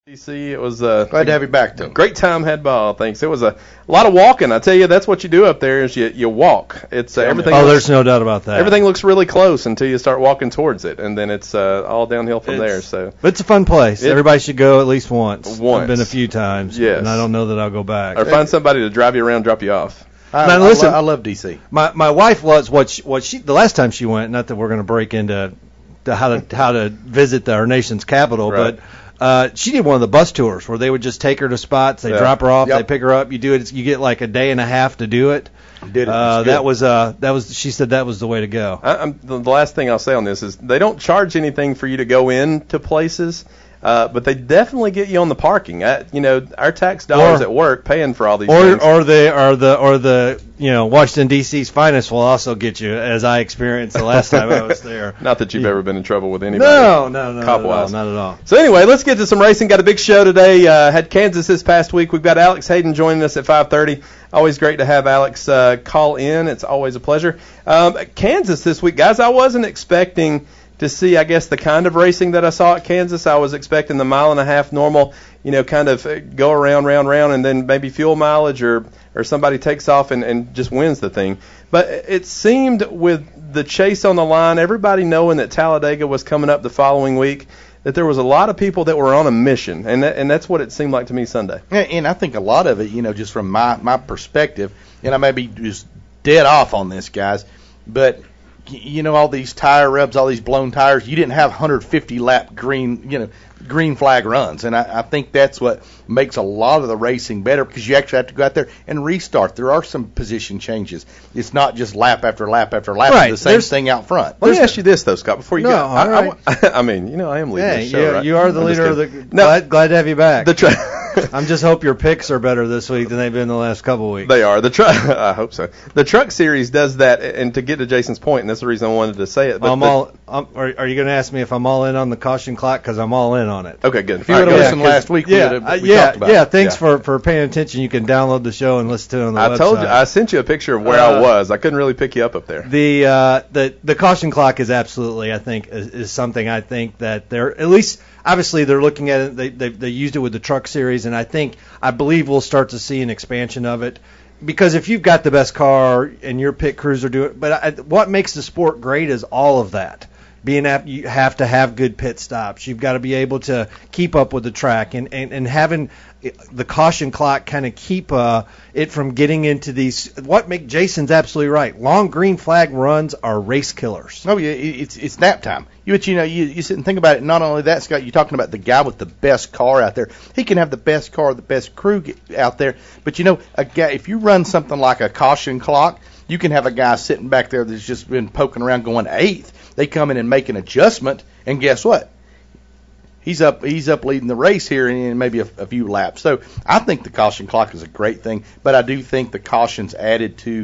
DC, it was glad to have you back, though. Great time had ball. Thanks. It was a lot of walking. I tell you, that's what you do up there is you walk. It's everything. Oh, there's no doubt about that. Everything looks really close until you start walking towards it, and then it's all downhill from there. So, but it's a fun place. Everybody should go at least once. Once. I've been a few times. Yes. And I don't know that I'll go back. Or find somebody to drive you around, drop you off. Now, listen, I love DC. My wife was what she the last time she went. Not that we're going to break into how to visit our nation's capital, right. but. She did one of the bus tours where they would just take her to spots, they drop her off, they pick her up, you do it, you get like a day and a half to do it. That was she said that was the way to go. The last thing I'll say on this is they don't charge anything for you to go into places. But they definitely get you on the parking. Our tax dollars at work paying for all these things. Or the Washington D.C.'s finest will also get you, as I experienced the last time I was there. Not that you've ever been in trouble with anybody. No, cop-wise. not at all. So anyway, let's get to some racing. Got a big show today. Had Kansas this past week. We've got Alex Hayden joining us at 5:30. Always great to have Alex call in. It's always a pleasure. Kansas this week, guys. I wasn't expecting to see, I guess, the kind of racing that I saw at Kansas. I was expecting the mile-and-a-half normal, kind of go around, round, and then maybe fuel mileage or somebody takes off and just wins the thing. But it seemed with the chase on the line, everybody knowing that Talladega was coming up the following week, that there was a lot of people that were on a mission, and that's what it seemed like to me Sunday. And I think a lot of it, just from my perspective, and I may be just dead off on this, guys, but all these tire rubs, all these blown tires, you didn't have 150-lap green flag runs. And I think that's what makes a lot of the racing better because you actually have to go out there and restart. There are some position changes. It's not just lap after lap after lap. Right. It's the same thing out front. Let me ask you this, though, Scott, before you go. All right. I am leading this show, right? You are the leader of the – glad to have you back. I'm just hope your picks are better this week than they've been the last couple of weeks. They are. I hope so. The Truck Series does that, and to get to Jason's point, and that's the reason I wanted to say it. But are you going to ask me if I'm all in on the caution clock? Because I'm all in on it. Okay, good. If you would have listened last week, we talked about it. Yeah, thanks for paying attention. You can download the show and listen to it on the website. I told you. I sent you a picture of where I was. I couldn't really pick you up there. The caution clock is absolutely, I think, is something I think that they're at least – obviously, they're looking at it. They used it with the Truck Series, and I believe we'll start to see an expansion of it. Because if you've got the best car and your pit crews are doing, what makes the sport great is all of that. You have to have good pit stops. You've got to be able to keep up with the track, and having the caution clock kind of keep it from getting into these. Jason's absolutely right. Long green flag runs are race killers. Oh yeah, it's nap time. You sit and think about it. Not only that, Scott, you're talking about the guy with the best car out there. He can have the best car, the best crew out there. But a guy, if you run something like a caution clock, you can have a guy sitting back there that's just been poking around going eighth. They come in and make an adjustment, and guess what? He's up leading the race here in maybe a few laps. So I think the caution clock is a great thing, but I do think the caution's added to,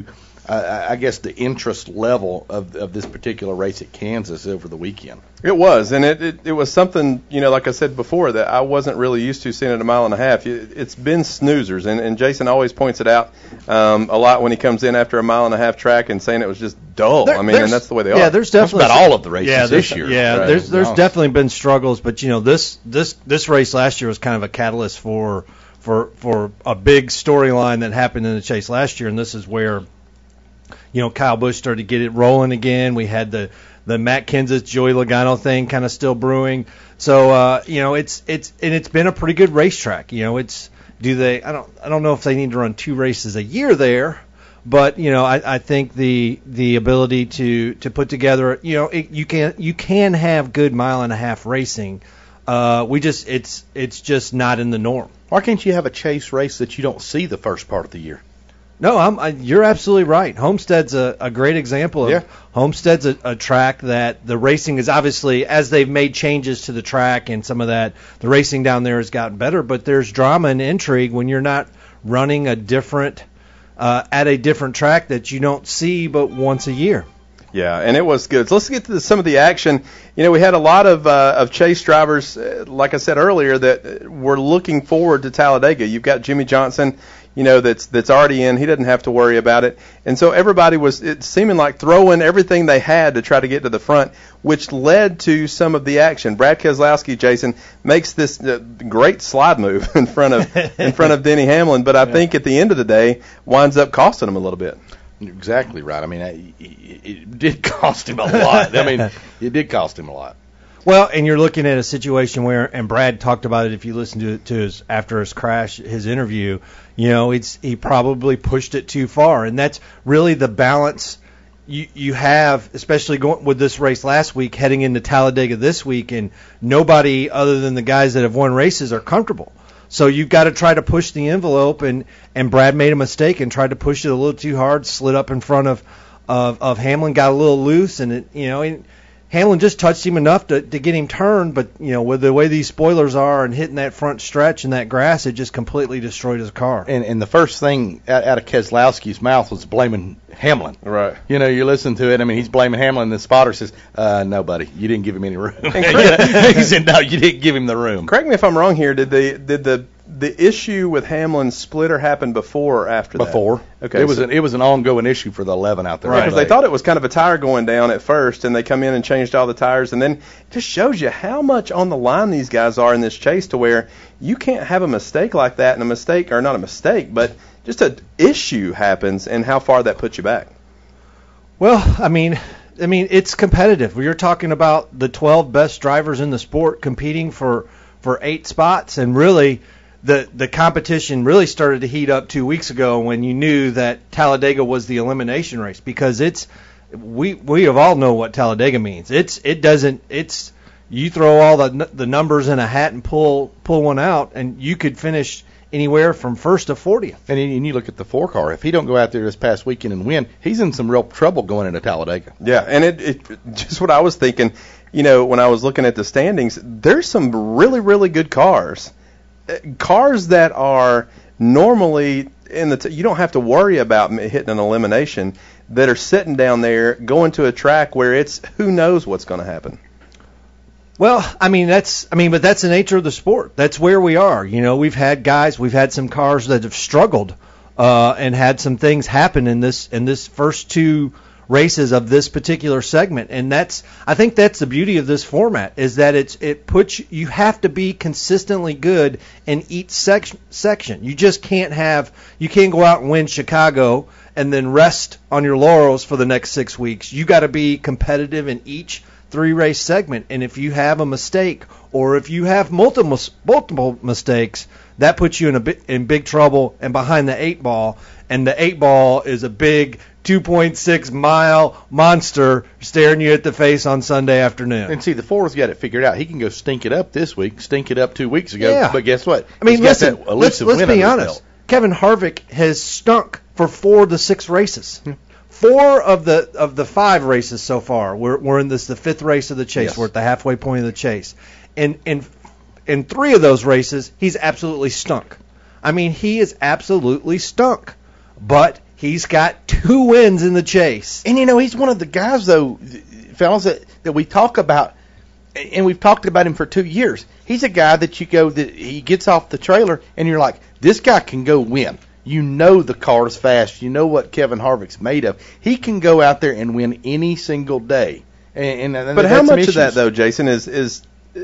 I guess, the interest level of this particular race at Kansas over the weekend. It was, and it was something, like I said before, that I wasn't really used to seeing at a mile and a half. It's been snoozers, and Jason always points it out a lot when he comes in after a mile and a half track and saying it was just dull. And that's the way they are. Yeah, there's definitely about all of the races this year. Yeah, right? there's definitely been struggles, but this race last year was kind of a catalyst for a big storyline that happened in the chase last year, and this is where Kyle Busch started to get it rolling again. We had the Matt Kenseth, Joey Logano thing kind of still brewing. So it's been a pretty good racetrack. I don't know if they need to run 2 races a year there, but I think the ability to put together you can have good mile and a half racing. It's just not in the norm. Why can't you have a chase race that you don't see the first part of the year? No, you're absolutely right. Homestead's a great example of Homestead's a track that the racing is obviously, as they've made changes to the track and some of that, the racing down there has gotten better, but there's drama and intrigue when you're not running at a different track that you don't see but once a year. Yeah, and it was good. So let's get to some of the action. We had a lot of chase drivers, like I said earlier, that were looking forward to Talladega. You've got Jimmy Johnson, that's already in. He doesn't have to worry about it. And so everybody was seeming like throwing everything they had to try to get to the front, which led to some of the action. Brad Keselowski, Jason, makes this great slide move in front of Denny Hamlin, but I think at the end of the day winds up costing him a little bit. Exactly right. I mean, it did cost him a lot. I mean, it did cost him a lot. Well, and you're looking at a situation where, and Brad talked about it if you listen to his after his crash, his interview, he probably pushed it too far, and that's really the balance you have, especially going with this race last week, heading into Talladega this week, and nobody other than the guys that have won races are comfortable. So you've got to try to push the envelope, and Brad made a mistake and tried to push it a little too hard, slid up in front of Hamlin, got a little loose, and Hamlin just touched him enough to get him turned, but with the way these spoilers are and hitting that front stretch and that grass, it just completely destroyed his car. And the first thing out of Keselowski's mouth was blaming Hamlin. Right. You listen to it. I mean, he's blaming Hamlin. And the spotter says, "No, buddy, you didn't give him any room." He said, "No, you didn't give him the room." Correct me if I'm wrong here. Did the issue with Hamlin's splitter happen before or after that? Before. Okay. It was an ongoing issue for the 11 out there. Right, because they thought it was kind of a tire going down at first, and they come in and changed all the tires, and then it just shows you how much on the line these guys are in this chase to where you can't have a mistake like that, and not a mistake, but just an issue happens, and how far that puts you back. Well, I mean, it's competitive. You're talking about the 12 best drivers in the sport competing for 8 spots, and really the competition really started to heat up 2 weeks ago when you knew that Talladega was the elimination race, because we have all know what Talladega means. You throw all the numbers in a hat and pull one out, and you could finish anywhere from first to 40th. And you look at the 4 car. If he don't go out there this past weekend and win, he's in some real trouble going into Talladega. Yeah, and it just what I was thinking, when I was looking at the standings, there's some really, really good cars that are normally you don't have to worry about hitting an elimination, that are sitting down there going to a track where it's who knows what's going to happen. Well, but that's the nature of the sport. That's where we are. We've had some cars that have struggled and had some things happen in this first 2 races of this particular segment, and I think that's the beauty of this format, is that you have to be consistently good in each section. You just can't go out and win Chicago and then rest on your laurels for the next 6 weeks. You got to be competitive in each 3-race segment, and if you have a mistake or if you have multiple mistakes, that puts you in big trouble and behind the 8 ball, and the 8 ball is a big 2.6 mile monster staring you at the face on Sunday afternoon. And see, the 4's got it figured out. He can go stink it up this week, stink it up 2 weeks ago. Yeah. But guess what? Listen, let's be honest. Kevin Harvick has stunk for 4 of the 6 races. 4 of the 5 races so far. We're in the 5th race of the chase. Yes. We're at the halfway point of the chase. And in 3 of those races, he's absolutely stunk. He is absolutely stunk. But he's got 2 wins in the chase. And, he's one of the guys, though, fellas, that we talk about, and we've talked about him for 2 years. He's a guy that he gets off the trailer, and you're like, this guy can go win. The car's fast. You know what Kevin Harvick's made of. He can go out there and win any single day. But how much of that, though, Jason, is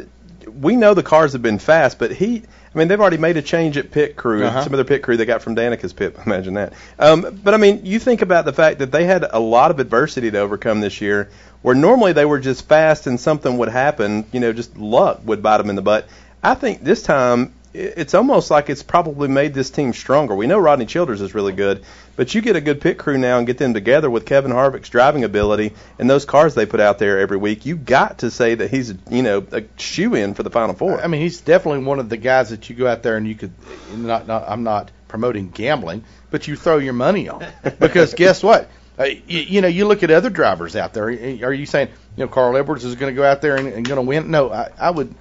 we know the cars have been fast, but they've already made a change at pit crew. Some of their pit crew they got from Danica's pit. Imagine that. But you think about the fact that they had a lot of adversity to overcome this year, where normally they were just fast and something would happen. Just luck would bite them in the butt. I think this time it's almost like it's probably made this team stronger. We know Rodney Childers is really good, but you get a good pit crew now and get them together with Kevin Harvick's driving ability and those cars they put out there every week. You got to say that he's a shoe-in for the Final 4. He's definitely one of the guys that you go out there and you could I'm not promoting gambling, but you throw your money on, because guess what? You look at other drivers out there. Are you saying Carl Edwards is going to go out there and going to win? No, I would.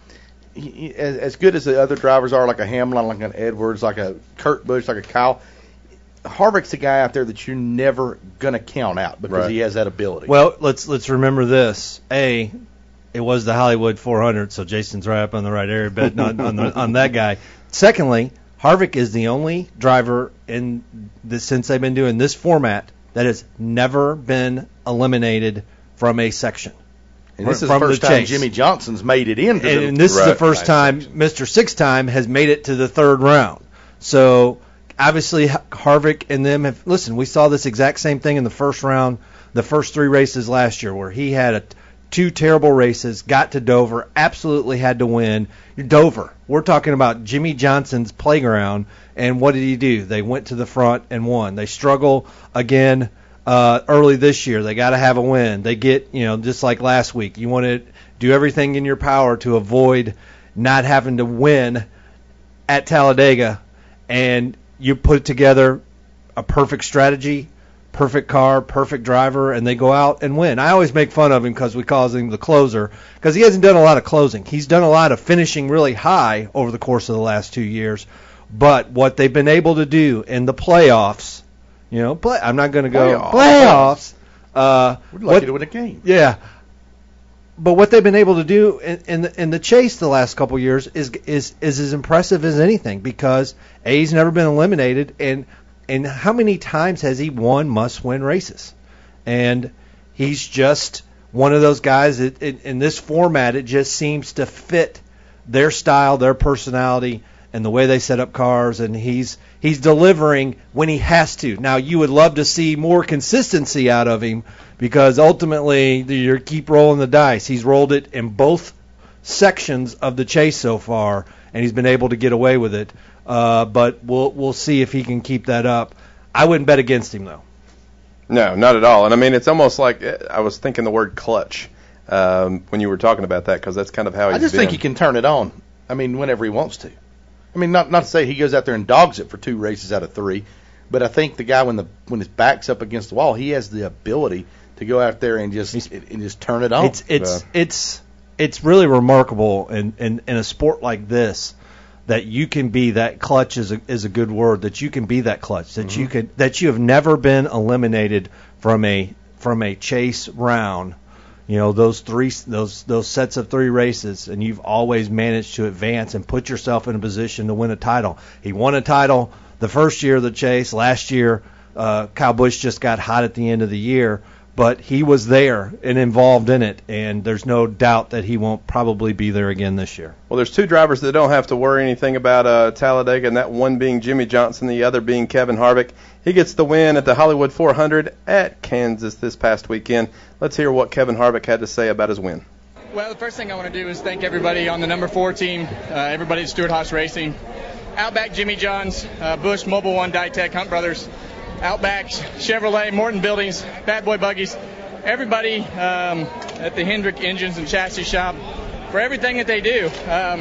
As good as the other drivers are, like a Hamlin, like an Edwards, like a Kurt Busch, like a Kyle, Harvick's a guy out there that you're never going to count out because he has that ability. Well, let's remember this. It was the Hollywood 400, so Jason's right up on the right area, but not on that guy. Secondly, Harvick is the only driver since they've been doing this format that has never been eliminated from a section. And this is the first time Jimmy Johnson's made it into the and this is the first time Mr. Six Time has made it to the third round. So obviously Harvick and them have, listen, we saw this exact same thing in the first round, the first 3 races last year, where he had 2 terrible races, got to Dover, absolutely had to win. Dover, we're talking about Jimmy Johnson's playground, and what did he do? They went to the front and won. They struggle again early this year. They got to have a win. They get, just like last week, you want to do everything in your power to avoid not having to win at Talladega, and you put together a perfect strategy, perfect car, perfect driver, and they go out and win. I always make fun of him because we call him the closer, because he hasn't done a lot of closing. He's done a lot of finishing really high over the course of the last 2 years. But what they've been able to do in the playoffs, I'm not going to go playoffs. We'd like you to win a game. Yeah. But what they've been able to do in the chase the last couple of years is as impressive as anything, because he's never been eliminated, and how many times has he won must-win races? And he's just one of those guys that in this format, it just seems to fit their style, their personality, and the way they set up cars, and he's delivering when he has to. Now, you would love to see more consistency out of him, because ultimately you keep rolling the dice. He's rolled it in both sections of the chase so far, and he's been able to get away with it. But we'll see if he can keep that up. I wouldn't bet against him, though. No, not at all. And I mean, it's almost like I was thinking the word clutch when you were talking about that, because that's kind of how he's been. I just think he can turn it on. I mean, whenever he wants to. I mean, not to say he goes out there and dogs it for 2 races out of 3, but I think the guy when his back's up against the wall, he has the ability to go out there and just turn it on. It's really remarkable in a sport like this, that you can be that clutch is a good word, that you can be that clutch, that you have never been eliminated from a chase round. Those sets of 3 races, and you've always managed to advance and put yourself in a position to win a title. He won a title the first year of the chase. Last year, Kyle Busch just got hot at the end of the year, but he was there and involved in it, and there's no doubt that he won't probably be there again this year. Well, there's 2 drivers that don't have to worry anything about Talladega, and that one being Jimmy Johnson, the other being Kevin Harvick. He gets the win at the Hollywood 400 at Kansas this past weekend. Let's hear what Kevin Harvick had to say about his win. Well, the first thing I want to do is thank everybody on the number 4 team, everybody at Stewart-Haas Racing, Outback, Jimmy John's, Busch, Mobil 1, Dytek, Hunt Brothers, Outback, Chevrolet, Morton Buildings, Bad Boy Buggies, everybody at the Hendrick Engines and Chassis Shop for everything that they do.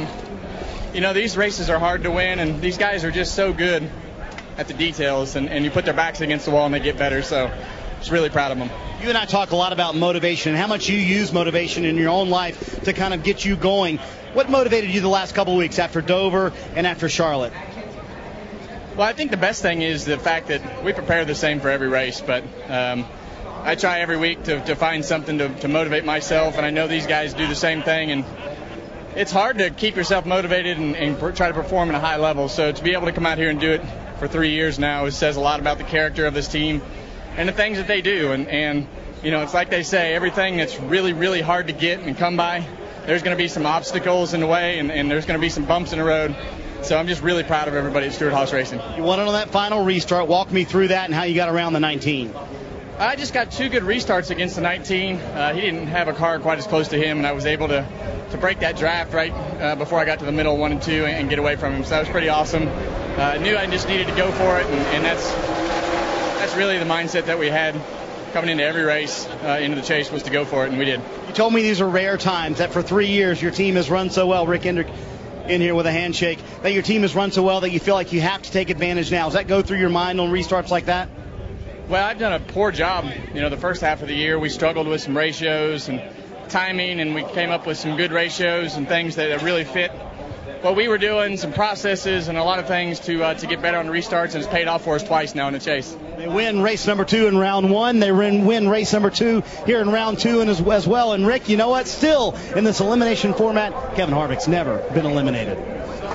These races are hard to win, and these guys are just so good at the details, and you put their backs against the wall and they get better, so just really proud of them. You and I talk a lot about motivation and how much you use motivation in your own life to kind of get you going. What motivated you the last couple of weeks after Dover and after Charlotte? Well, I think the best thing is the fact that we prepare the same for every race, but I try every week to find something to motivate myself, and I know these guys do the same thing, and it's hard to keep yourself motivated and try to perform at a high level. So to be able to come out here and do it for 3 years now, it says a lot about the character of this team and the things that they do. And it's like they say, everything that's really, really hard to get and come by, there's going to be some obstacles in the way, and there's going to be some bumps in the road. So I'm just really proud of everybody at Stewart-Haas Racing. You won it on that final restart. Walk me through that and how you got around the 19. I just got 2 good restarts against the 19. He didn't have a car quite as close to him, and I was able to break that draft right before I got to the middle 1 and 2 and get away from him. So that was pretty awesome. I knew I just needed to go for it, and that's really the mindset that we had coming into every race into the chase, was to go for it, and we did. You told me these are rare times, that for 3 years your team has run so well. Rick Hendrick in here with a handshake, that your team has run so well that you feel like you have to take advantage now. Does that go through your mind on restarts like that? Well, I've done a poor job. The first half of the year we struggled with some ratios and timing, and we came up with some good ratios and things that really fit what we were doing, some processes and a lot of things to get better on the restarts, and it's paid off for us twice now in the chase. They win race number 2 in round 1. They win race number 2 here in round 2 and as well. And Rick, you know what? Still in this elimination format, Kevin Harvick's never been eliminated.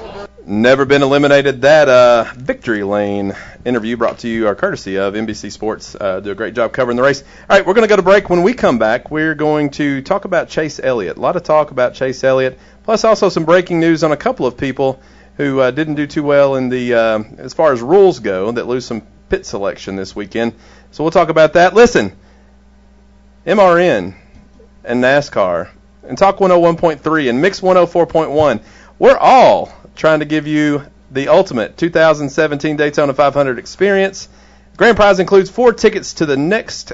Never been eliminated. That Victory Lane interview brought to you, our courtesy of NBC Sports. Do a great job covering the race. All right, we're going to go to break. When we come back, we're going to talk about Chase Elliott. A lot of talk about Chase Elliott, plus also some breaking news on a couple of people who didn't do too well in the as far as rules go, that lose some pit selection this weekend. So we'll talk about that. Listen, MRN and NASCAR and Talk 101.3 and Mix 104.1, we're all trying to give you the ultimate 2017 Daytona 500 experience. Grand prize includes 4 tickets to the next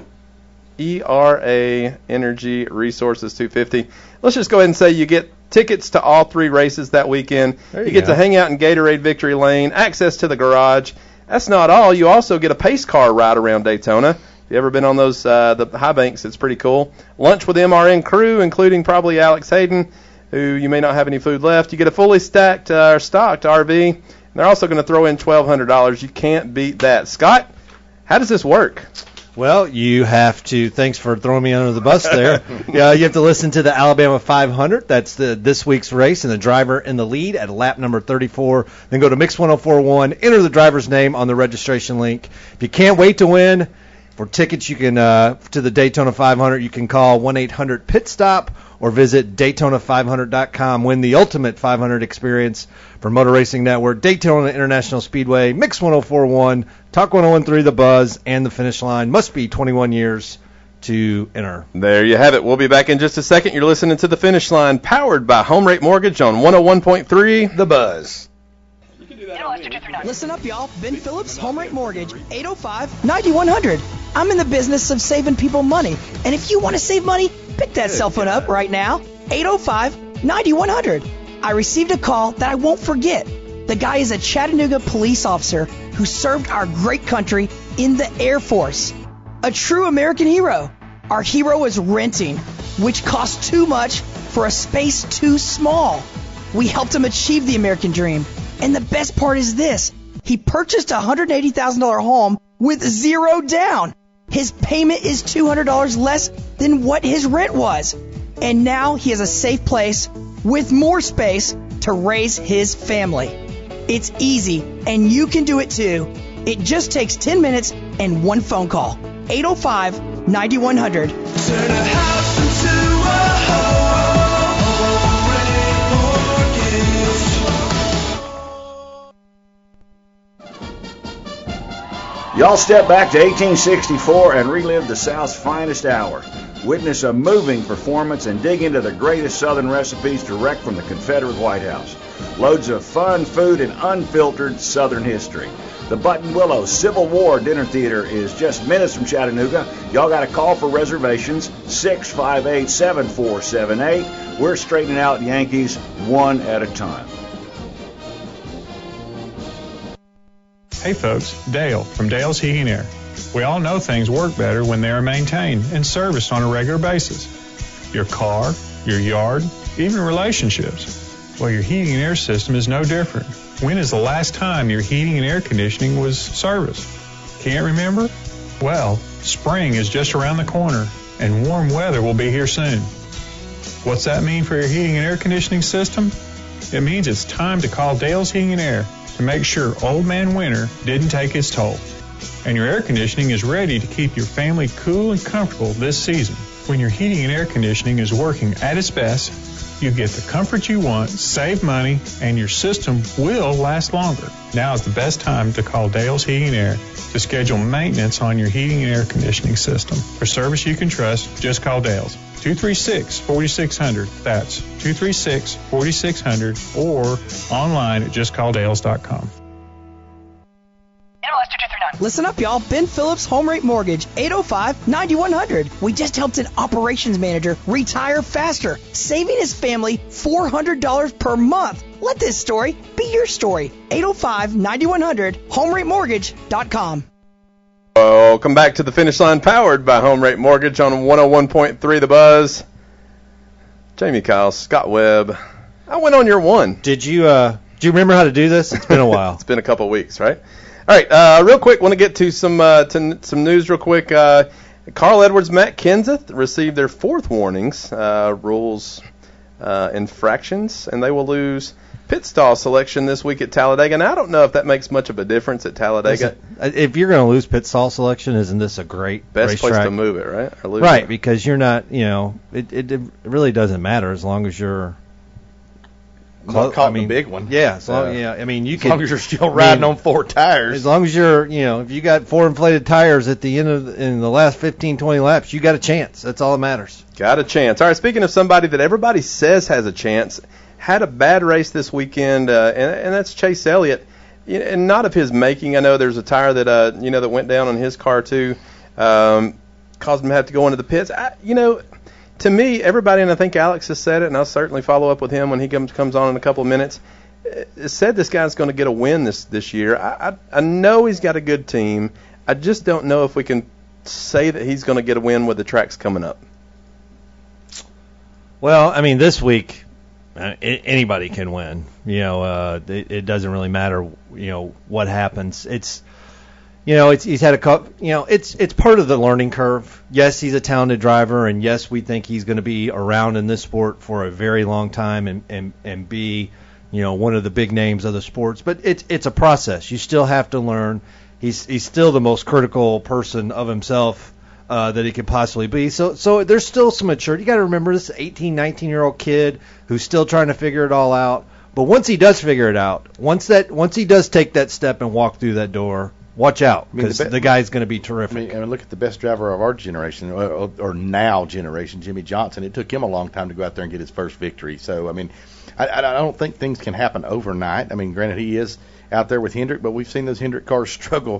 ERA Energy Resources 250. Let's just go ahead and say you get tickets to all 3 races that weekend. You get to hang out in Gatorade Victory Lane, access to the garage. That's not all. You also get a pace car ride around Daytona. If you ever been on those the high banks, it's pretty cool. Lunch with the MRN crew, including probably Alex Hayden, who you may not have any food left. You get a fully stocked RV. And they're also going to throw in $1,200. You can't beat that. Scott, how does this work? Well, you have to, thanks for throwing me under the bus there. You have to listen to the Alabama 500. That's this week's race, and the driver in the lead at lap number 34. Then go to Mix 104.1, enter the driver's name on the registration link. If you can't wait to win, for tickets you can to the Daytona 500, you can call 1-800-PIT-STOP or visit Daytona500.com. Win the ultimate 500 experience for Motor Racing Network, Daytona International Speedway, Mix 104.1, Talk 101.3 The Buzz, and the finish line. Must be 21 years to enter. There you have it. We'll be back in just a second. You're listening to The Finish Line, powered by Home Rate Mortgage on 101.3 The Buzz. Listen up, y'all. Ben Phillips, Home Rate Mortgage, 805-9100. I'm in the business of saving people money. And if you want to save money, pick that cell phone up right now, 805-9100. I received a call that I won't forget. The guy is a Chattanooga police officer who served our great country in the Air Force. A true American hero. Our hero is renting, which costs too much for a space too small. We helped him achieve the American dream. And the best part is this. He purchased a $180,000 home with 0 down. His payment is $200 less than what his rent was. And now he has a safe place with more space to raise his family. It's easy, and you can do it too. It just takes 10 minutes and 1 phone call. 805-9100. Turn a house into a home. Y'all step back to 1864 and relive the South's finest hour. Witness a moving performance and dig into the greatest Southern recipes direct from the Confederate White House. Loads of fun, food, and unfiltered Southern history. The Button Willow Civil War Dinner Theater is just minutes from Chattanooga. Y'all got to call for reservations, 658-7478. We're straightening out Yankees one at a time. Hey folks, Dale from Dale's Heating and Air. We all know things work better when they are maintained and serviced on a regular basis. Your car, your yard, even relationships. Well, your heating and air system is no different. When is the last time your heating and air conditioning was serviced? Can't remember? Well, spring is just around the corner and warm weather will be here soon. What's that mean for your heating and air conditioning system? It means it's time to call Dale's Heating and Air to make sure Old Man Winter didn't take its toll. And your air conditioning is ready to keep your family cool and comfortable this season. When your heating and air conditioning is working at its best, you get the comfort you want, save money, and your system will last longer. Now is the best time to call Dale's Heating and Air to schedule maintenance on your heating and air conditioning system. For service you can trust, just call Dale's. 236-4600. That's 236-4600 or online at justcalldales.com. Listen up, y'all. Ben Phillips, Home Rate Mortgage, 805-9100. We just helped an operations manager retire faster, saving his family $400 per month. Let this story be your story. 805-9100, HomeRateMortgage.com. Welcome back to The Finish Line, powered by Home Rate Mortgage on 101.3 The Buzz. Jamie Kyle, Scott Webb. I went on your one. Do you remember how to do this? It's been a while. It's been a couple of weeks, right? All right, real quick, want to get to some news real quick. Carl Edwards, Matt Kenseth received their 4th warnings, rules infractions, and they will lose pit stall selection this week at Talladega, and I don't know if that makes much of a difference at Talladega. If you're going to lose pit stall selection, isn't this a great best racetrack? place to move it, right? Or lose right, it. because you're not, it really doesn't matter as long as you're not caught the big one. Yeah, as long as you're still riding on 4 tires. As long as you're, if you got 4 inflated tires at the end in the last 15, 20 laps, you got a chance. That's all that matters. Got a chance. All right, speaking of somebody that everybody says has a chance, had a bad race this weekend, and that's Chase Elliott, and not of his making. I know there's a tire that that went down on his car too, caused him to have to go into the pits. To me, everybody, and I think Alex has said it, and I'll certainly follow up with him when he comes on in a couple of minutes, said this guy's going to get a win this year. I know he's got a good team. I just don't know if we can say that he's going to get a win with the tracks coming up. Well, this week, anybody can win. It doesn't really matter, what happens. He's had a couple. It's part of the learning curve. Yes, he's a talented driver, and yes, we think he's going to be around in this sport for a very long time and be, one of the big names of the sports. But it's a process. You still have to learn. He's still the most critical person of himself that he could possibly be. So there's still some maturity. You got to remember this is an 18, 19-year-old kid who's still trying to figure it all out. But once he does figure it out, once he does take that step and walk through that door, watch out, because the guy's going to be terrific. Look at the best driver of our generation, or now generation, Jimmy Johnson. It took him a long time to go out there and get his first victory. So, I don't think things can happen overnight. Granted, he is out there with Hendrick, but we've seen those Hendrick cars struggle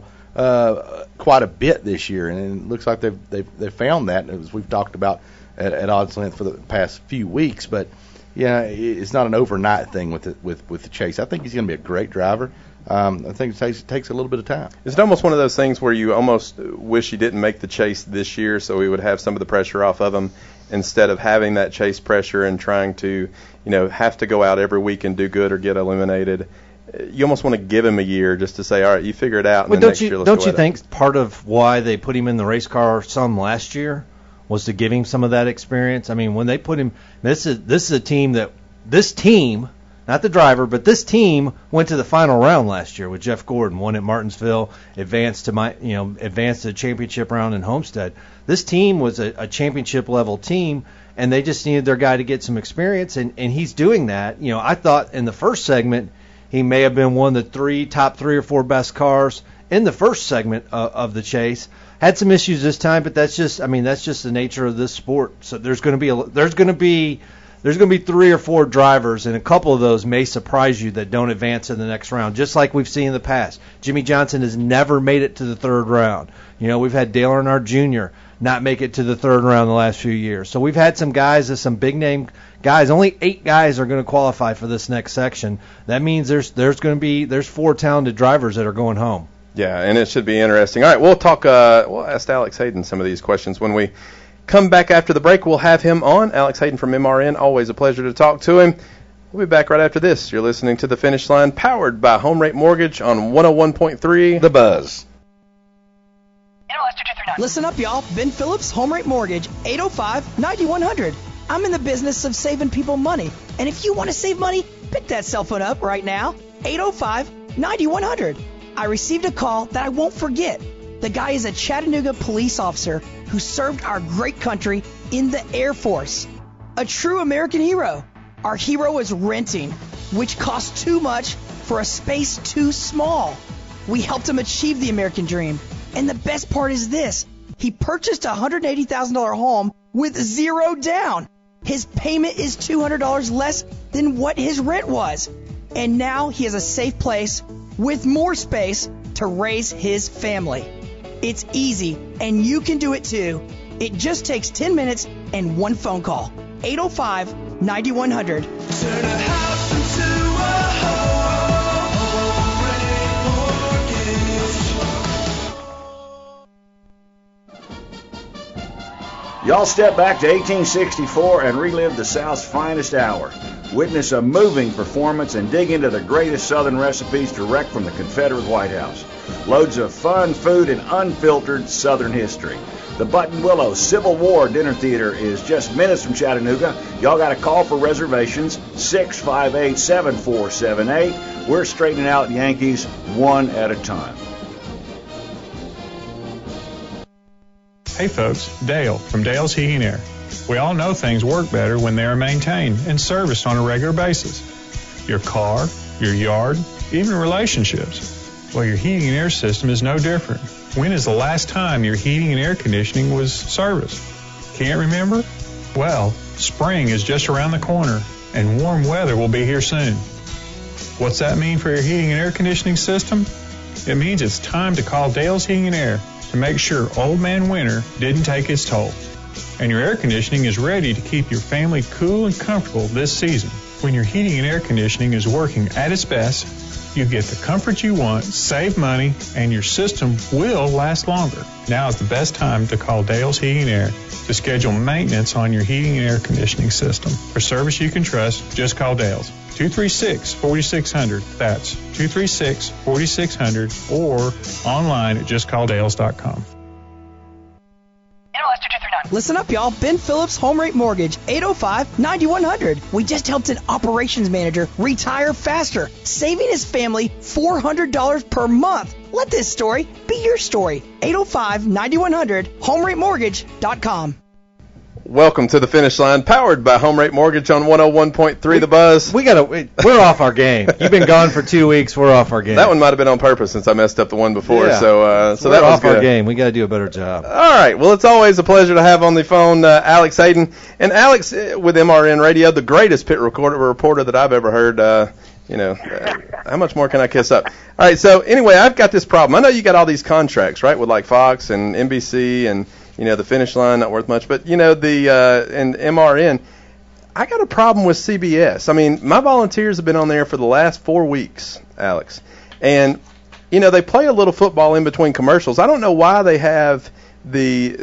quite a bit this year, and it looks like they've found that, as we've talked about at odds length for the past few weeks. But yeah, it's not an overnight thing with the Chase. I think he's going to be a great driver. I think it takes a little bit of time. Is it almost one of those things where you almost wish he didn't make the Chase this year so he would have some of the pressure off of him, instead of having that Chase pressure and trying to, have to go out every week and do good or get eliminated? You almost want to give him a year just to say, all right, you figure it out. And next year, don't you think part of why they put him in the race car some last year was to give him some of that experience? When they put him, this is a team that this team. Not the driver, but this team went to the final round last year with Jeff Gordon, won at Martinsville, advanced to the championship round in Homestead. This team was a championship level team, and they just needed their guy to get some experience, and he's doing that. I thought in the first segment he may have been one of the top 3 or 4 best cars in the first segment of the Chase. Had some issues this time, but that's just the nature of this sport. So there's going to be 3 or 4 drivers, and a couple of those may surprise you that don't advance in the next round, just like we've seen in the past. Jimmy Johnson has never made it to the 3rd round. We've had Dale Earnhardt Jr. not make it to the 3rd round the last few years. So we've had some guys, some big-name guys. Only 8 guys are going to qualify for this next section. That means there's 4 talented drivers that are going home. Yeah, and it should be interesting. All right, we'll talk. We'll ask Alex Hayden some of these questions when we come back after the break. We'll have him on. Alex Hayden from MRN. Always a pleasure to talk to him. We'll be back right after this. You're listening to The Finish Line, powered by Home Rate Mortgage on 101.3 The Buzz. Listen up, y'all. Ben Phillips, Home Rate Mortgage, 805-9100. I'm in the business of saving people money. And if you want to save money, pick that cell phone up right now, 805-9100. I received a call that I won't forget. The guy is a Chattanooga police officer who served our great country in the Air Force. A true American hero. Our hero is renting, which costs too much for a space too small. We helped him achieve the American dream. And the best part is this. He purchased a $180,000 home with 0 down. His payment is $200 less than what his rent was. And now he has a safe place with more space to raise his family. It's easy, and you can do it too. It just takes 10 minutes and 1 phone call. 805-9100. Turn a house into a home. Y'all step back to 1864 and relive the South's finest hour. Witness a moving performance and dig into the greatest Southern recipes direct from the Confederate White House. Loads of fun, food, and unfiltered Southern history. The Button Willow Civil War Dinner Theater is just minutes from Chattanooga. Y'all got to call for reservations, 658-7478. We're straightening out Yankees one at a time. Hey folks, Dale from Dale's Heating and Air. We all know things work better when they are maintained and serviced on a regular basis. Your car, your yard, even relationships. Well, your heating and air system is no different. When is the last time your heating and air conditioning was serviced? Can't remember? Well, spring is just around the corner and warm weather will be here soon. What's that mean for your heating and air conditioning system? It means it's time to call Dale's Heating and Air to make sure old man winter didn't take its toll. And your air conditioning is ready to keep your family cool and comfortable this season. When your heating and air conditioning is working at its best, you get the comfort you want, save money, and your system will last longer. Now is the best time to call Dale's Heating and Air to schedule maintenance on your heating and air conditioning system. For service you can trust, just call Dale's. 236-4600. That's 236-4600 or online at justcalldales.com. Listen up, y'all. Ben Phillips, Home Rate Mortgage, 805-9100. We just helped an operations manager retire faster, saving his family $400 per month. Let this story be your story. 805-9100, HomeRateMortgage.com. Welcome to the finish line, powered by Home Rate Mortgage on 101.3 The Buzz. We're off our game. You've been gone for 2 weeks. We're off our game. That one might have been on purpose since I messed up the one before. Yeah. So that was off good. Our game. We got to do a better job. All right. Well, it's always a pleasure to have on the phone Alex Hayden. And Alex, with MRN Radio, the greatest pit reporter that I've ever heard. How much more can I kiss up? All right. So anyway, I've got this problem. I know you got all these contracts, right, with like Fox and NBC and the finish line, not worth much. But, and MRN, I got a problem with CBS. I mean, my volunteers have been on there for the last 4 weeks, Alex. And, they play a little football in between commercials. I don't know why they have the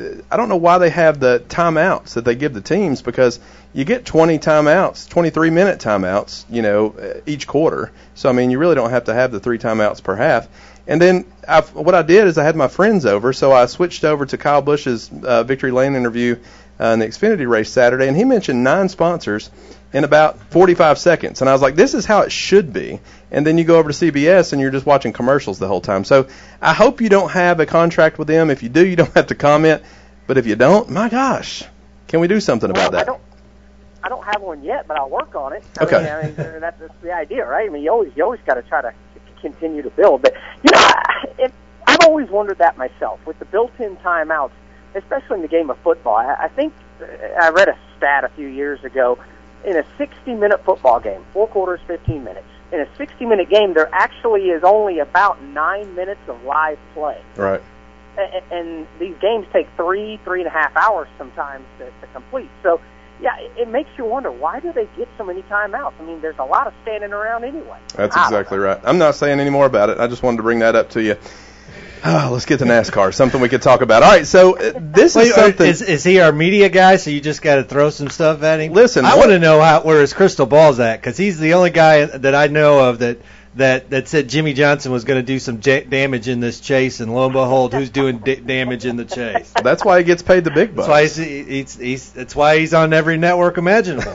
timeouts that they give the teams, because you get 20 timeouts, 23-minute timeouts, each quarter. So, I mean, you really don't have to have the 3 timeouts per half. And then what I did is I had my friends over, so I switched over to Kyle Busch's Victory Lane interview in the Xfinity race Saturday, and he mentioned 9 sponsors in about 45 seconds. And I was like, this is how it should be. And then you go over to CBS, and you're just watching commercials the whole time. So I hope you don't have a contract with them. If you do, you don't have to comment. But if you don't, my gosh, can we do something about that? I don't have one yet, but I'll work on it. Okay. I mean, that's the idea, right? I mean, you always got to try to continue to build. But, I've always wondered that myself with the built-in timeouts, especially in the game of football. I think I read a stat a few years ago. In a 60-minute football game, 4 quarters, 15 minutes. In a 60-minute game, there actually is only about 9 minutes of live play. Right. And these games take 3.5 hours sometimes to complete. So, yeah, it makes you wonder, why do they get so many timeouts? I mean, there's a lot of standing around anyway. That's exactly right. I'm not saying any more about it. I just wanted to bring that up to you. Let's get to NASCAR, something we could talk about. All right, so this is something. Is he our media guy, so you just got to throw some stuff at him? Listen, I want to know where his crystal ball's at, because he's the only guy that I know of that said Jimmy Johnson was going to do some damage in this chase, and lo and behold, who's doing damage in the chase? That's why he gets paid the big bucks. That's why he's on every network imaginable.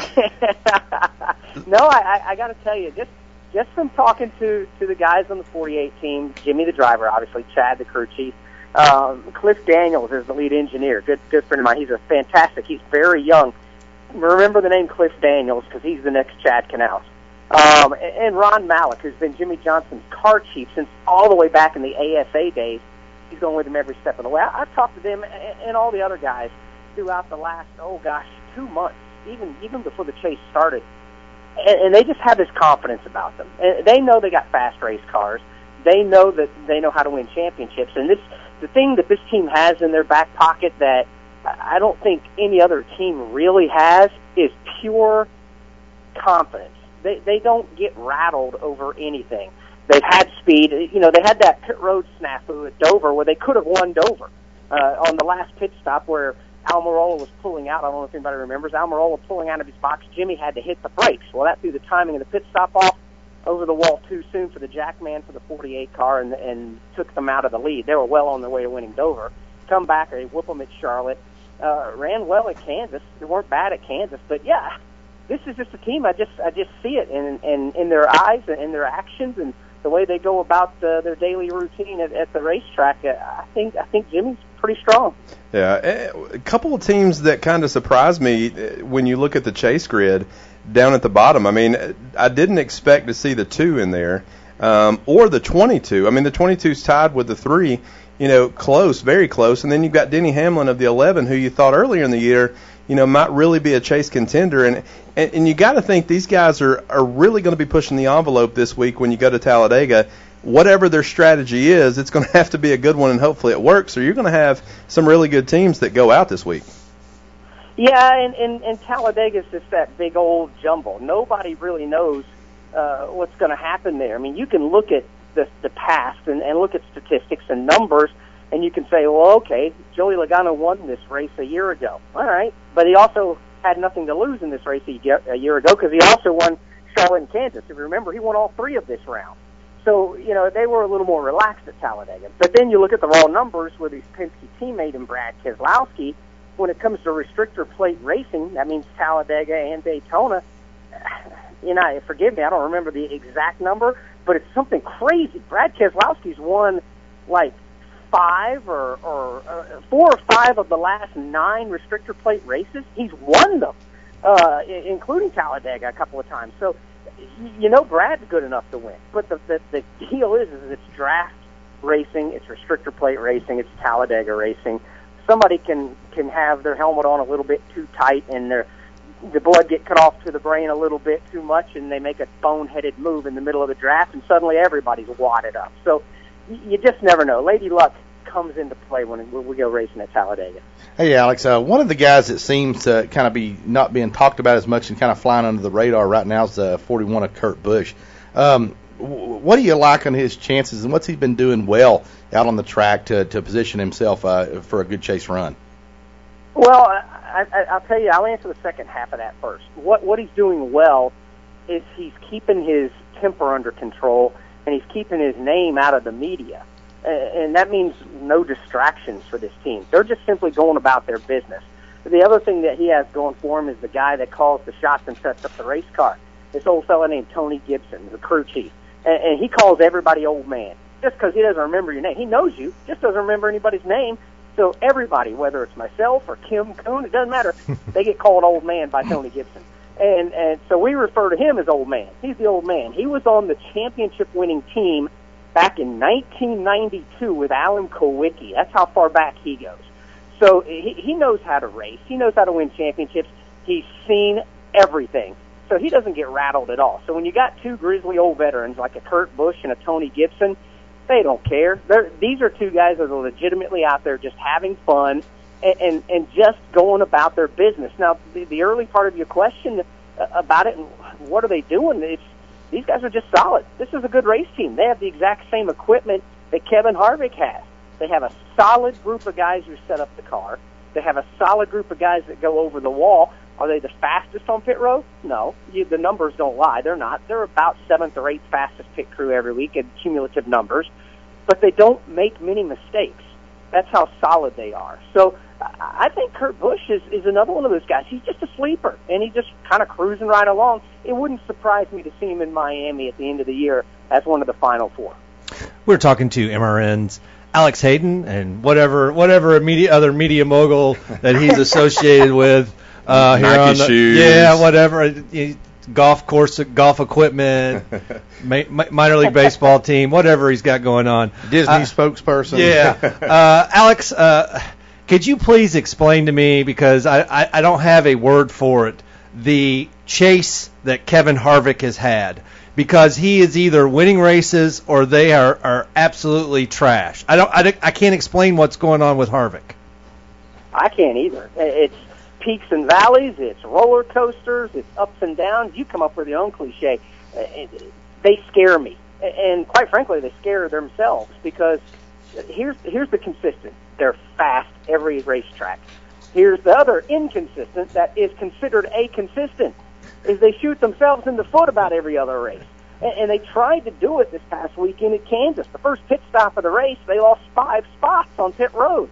No, I got to tell you, just from talking to the guys on the 48 team, Jimmy the driver, obviously, Chad the crew chief, Cliff Daniels is the lead engineer, good friend of mine. He's he's very young. Remember the name Cliff Daniels, because he's the next Chad Canals. And Ron Malik, who's been Jimmy Johnson's car chief since all the way back in the ASA days. He's going with him every step of the way. I've talked to them and all the other guys throughout the last, 2 months, even before the chase started. And they just have this confidence about them. And they know they got fast race cars. They know that they know how to win championships. And the thing that this team has in their back pocket that I don't think any other team really has is pure confidence. They don't get rattled over anything. They've had speed. They had that pit road snafu at Dover where they could have won Dover on the last pit stop where Almirola was pulling out. I don't know if anybody remembers. Almirola pulling out of his box. Jimmy had to hit the brakes. Well, that threw the timing of the pit stop off over the wall too soon for the Jackman for the 48 car and took them out of the lead. They were well on their way to winning Dover. come back, or they whoop them at Charlotte. Ran well at Kansas. They weren't bad at Kansas, but yeah, this is just a team. I just see it in their eyes and in their actions and the way they go about their daily routine at the racetrack. I think Jimmy's pretty strong. Yeah, a couple of teams that kind of surprised me when you look at the chase grid down at the bottom. I mean, I didn't expect to see the 2 in there, or the 22. I mean, the 22's tied with the 3, close, very close. And then you've got Denny Hamlin of the 11, who you thought earlier in the year, might really be a chase contender. And you got to think these guys are really going to be pushing the envelope this week when you go to Talladega. Whatever their strategy is, it's going to have to be a good one, and hopefully it works. So you're going to have some really good teams that go out this week. Yeah, and Talladega is just that big old jumble. Nobody really knows what's going to happen there. I mean, you can look at the past and look at statistics and numbers, and you can say, well, okay, Joey Logano won this race a year ago. All right, but he also had nothing to lose in this race a year ago because he also won Charlotte and Kansas. If you remember, he won all 3 of this round. So, they were a little more relaxed at Talladega. But then you look at the raw numbers with his Penske teammate and Brad Keselowski. When it comes to restrictor plate racing, that means Talladega and Daytona. Forgive me, I don't remember the exact number, but it's something crazy. Brad Keselowski's won like 4 or 5 of the last 9 restrictor plate races. He's won them, including Talladega a couple of times. So, Brad's good enough to win. But the deal is it's draft racing, it's restrictor plate racing, it's Talladega racing. Somebody can have their helmet on a little bit too tight and the blood get cut off to the brain a little bit too much, and they make a boneheaded move in the middle of the draft, and suddenly everybody's wadded up. So you just never know. Lady Luck comes into play when we go racing at Talladega. Hey, Alex, one of the guys that seems to kind of be not being talked about as much and kind of flying under the radar right now is 41 of Kurt Busch. What do you like on his chances, and what's he been doing well out on the track to position himself for a good chase run? Well, I'll tell you, I'll answer the second half of that first. What he's doing well is he's keeping his temper under control, and he's keeping his name out of the media. And that means no distractions for this team. They're just simply going about their business. The other thing that he has going for him is the guy that calls the shots and sets up the race car. This old fella named Tony Gibson, the crew chief. And he calls everybody old man just because he doesn't remember your name. He knows you, just doesn't remember anybody's name. So everybody, whether it's myself or Kim Coon, it doesn't matter, they get called old man by Tony Gibson. And so we refer to him as old man. He's the old man. He was on the championship-winning team back in 1992 with Alan Kulwicki. That's how far back he goes. So he knows how to race. He knows how to win championships. He's seen everything. So he doesn't get rattled at all. So when you got 2 grizzly old veterans like a Kurt Busch and a Tony Gibson, they don't care. These are 2 guys that are legitimately out there just having fun and just going about their business. Now, the early part of your question about it, and what are they doing? These guys are just solid. This is a good race team. They have the exact same equipment that Kevin Harvick has. They have a solid group of guys who set up the car. They have a solid group of guys that go over the wall. Are they the fastest on pit road? No. The numbers don't lie. They're not. They're about 7th or 8th fastest pit crew every week in cumulative numbers. But they don't make many mistakes. That's how solid they are. So I think Kurt Busch is another one of those guys. He's just a sleeper, and he's just kind of cruising right along. It wouldn't surprise me to see him in Miami at the end of the year as one of the Final 4. We're talking to MRN's Alex Hayden and whatever other media mogul that he's associated with. Nike shoes. Yeah, whatever. Golf course, golf equipment, minor league baseball team, whatever he's got going on. Disney spokesperson. Yeah. Alex, could you please explain to me, because I don't have a word for it, the chase that Kevin Harvick has had? Because he is either winning races or they are absolutely trash. I can't explain what's going on with Harvick. I can't either. It's peaks and valleys, it's roller coasters, it's ups and downs. You come up with your own cliche. They scare me, and quite frankly, they scare themselves, because here's the consistent. They're fast every racetrack. Here's the other inconsistent that is considered a consistent, is they shoot themselves in the foot about every other race. And they tried to do it this past weekend at Kansas. The first pit stop of the race, they lost 5 spots on pit road.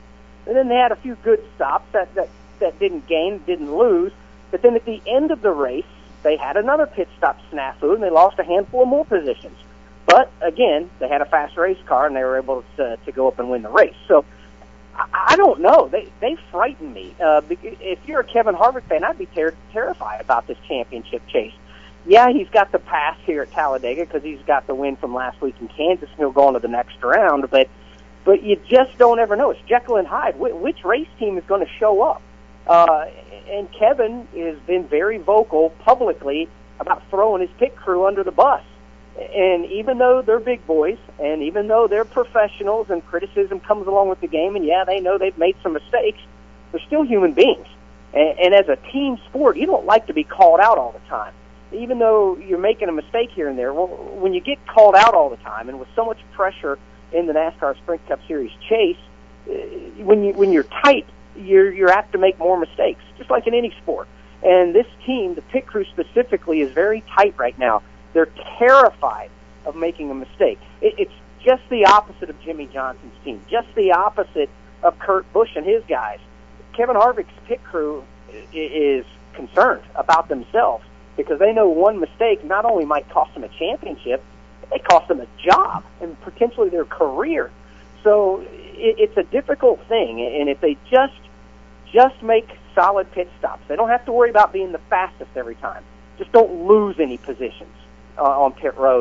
And then they had a few good stops that didn't gain, didn't lose. But then at the end of the race, they had another pit stop snafu, and they lost a handful of more positions. But, again, they had a fast race car, and they were able to go up and win the race. So, I don't know. They frighten me. If you're a Kevin Harvick fan, I'd be terrified about this championship chase. Yeah, he's got the pass here at Talladega because he's got the win from last week in Kansas, and he'll go on to the next round. But you just don't ever know. It's Jekyll and Hyde. Which race team is going to show up? And Kevin has been very vocal publicly about throwing his pit crew under the bus. And even though they're big boys, and even though they're professionals and criticism comes along with the game, and yeah, they know they've made some mistakes, they're still human beings. And as a team sport, you don't like to be called out all the time. Even though you're making a mistake here and there, well, when you get called out all the time, and with so much pressure in the NASCAR Sprint Cup Series chase, when you're tight, you're apt to make more mistakes, just like in any sport. And this team, the pit crew specifically, is very tight right now. They're terrified of making a mistake. It's just the opposite of Jimmy Johnson's team, just the opposite of Kurt Busch and his guys. Kevin Harvick's pit crew is concerned about themselves because they know one mistake not only might cost them a championship, it costs them a job and potentially their career. So it's a difficult thing, and if they just make solid pit stops, they don't have to worry about being the fastest every time. Just don't lose any positions on pit road.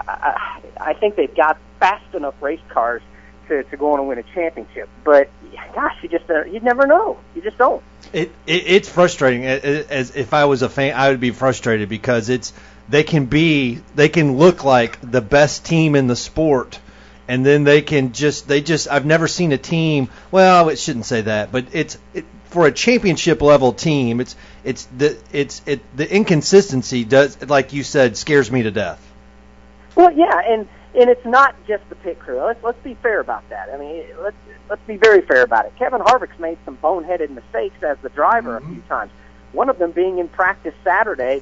I think they've got fast enough race cars to go on and win a championship. But gosh, you never know. You just don't. It's frustrating. As if I was a fan, I would be frustrated because they can look like the best team in the sport, and then I've never seen a team. Well, it shouldn't say that, but for a championship level team, the inconsistency does, like you said, scares me to death. Well, yeah, and it's not just the pit crew. Let's be fair about that. I mean, let's be very fair about it. Kevin Harvick's made some boneheaded mistakes as the driver a few times. One of them being in practice Saturday